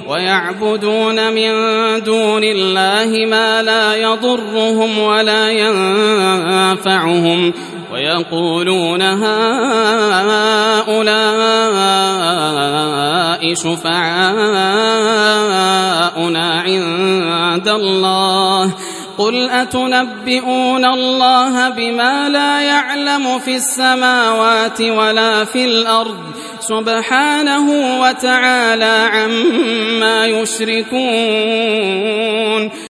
ويعبدون من دون الله ما لا يضرهم ولا ينفعهم ويقولون هؤلاء شفعاؤنا عند الله قل أتنبئون الله بما لا يعلم في السماوات ولا في الأرض سبحانه وتعالى عما يشركون.